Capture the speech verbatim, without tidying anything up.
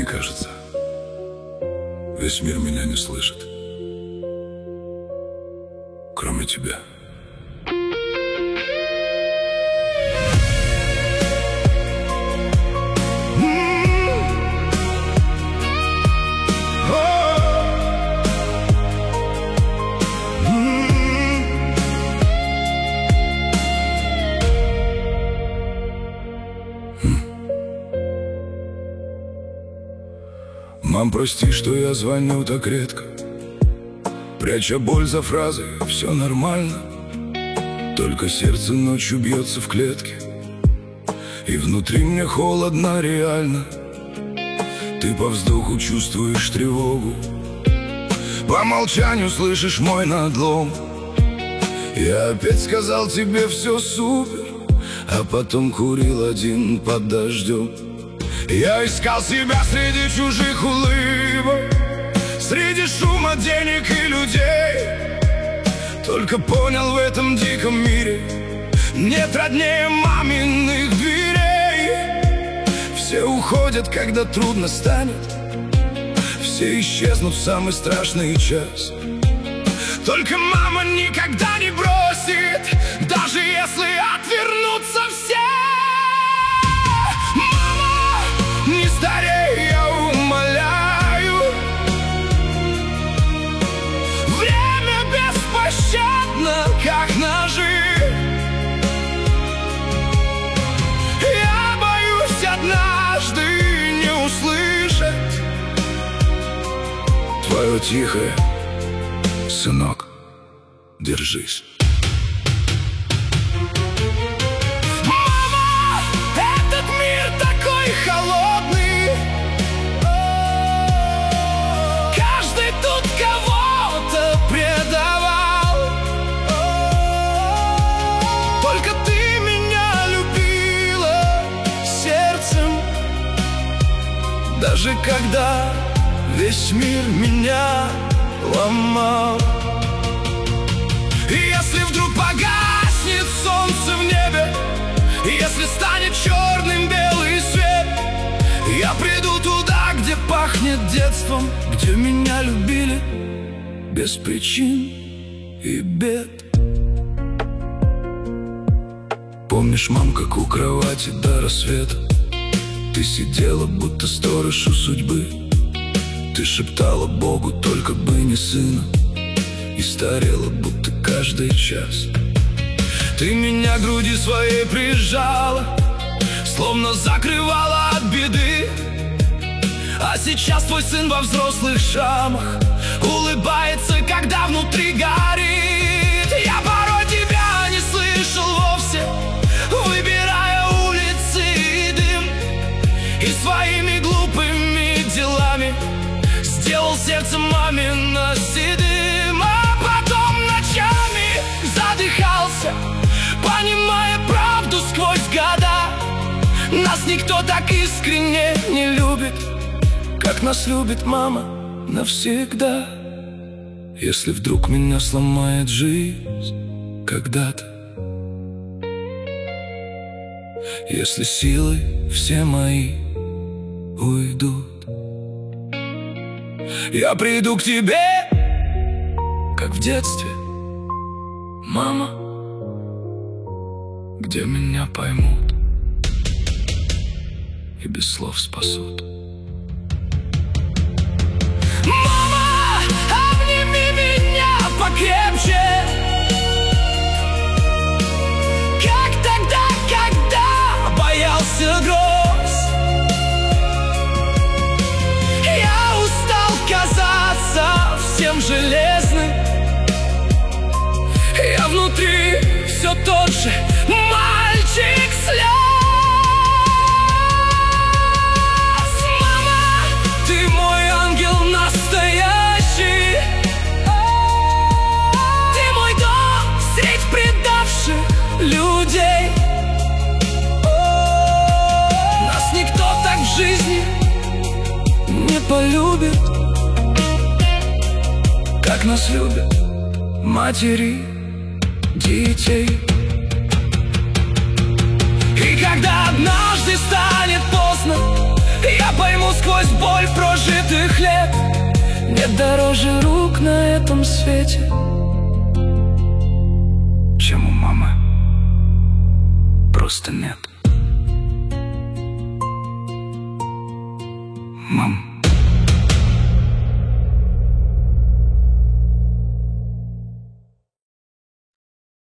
кажется, весь мир меня не слышит, кроме тебя. Мам, прости, что я звоню так редко, пряча боль за фразой «все нормально». Только сердце ночью бьется в клетке, и внутри мне холодно реально. Ты по вздоху чувствуешь тревогу, по молчанию слышишь мой надлом. Я опять сказал тебе все супер, а потом курил один под дождем. Я искал себя среди чужих улыбок, среди шума денег и людей. Только понял, в этом диком мире нет роднее маминых дверей. Все уходят, когда трудно станет, все исчезнут в самый страшный час. Только мама никогда не бросит, даже если отвернутся все. Не старей, я умоляю. Время беспощадно, как ножи. Я боюсь однажды не услышать твое тихое: сынок, держись. Мама, этот мир такой холодный. Даже когда весь мир меня ломал. И если вдруг погаснет солнце в небе, если станет черным белый свет, я приду туда, где пахнет детством, где меня любили без причин и бед. Помнишь, мам, как у кровати до рассвета ты сидела, будто сторож у судьбы. Ты шептала Богу, только бы не сына, и старела, будто каждый час. Ты меня к груди своей прижала, словно закрывала от беды. А сейчас твой сын во взрослых шрамах улыбается, когда внутри горит. Я порой тебя не слышал вовсе, выбирая улицы и дым, и своими глупыми делами сделал сердце мамино седым. А потом ночами задыхался, понимая правду сквозь года. Нас никто так искренне не любит, как нас любит мама навсегда. Если вдруг меня сломает жизнь когда-то, если силы все мои уйдут, я приду к тебе, как в детстве, мама, где меня поймут и без слов спасут. Мама, обними меня покрепче, как тогда, когда боялся гроз. Я устал казаться всем железным, я внутри все тот же мальчик слез. Настоящий, ты мой дом средь предавших людей. Нас никто так в жизни не полюбит, как нас любят матери детей. И когда однажды станет поздно, я пойму, с сквозь боль прожитых лет. Нет дороже рук на этом свете, чем у мамы. Просто нет. Мам.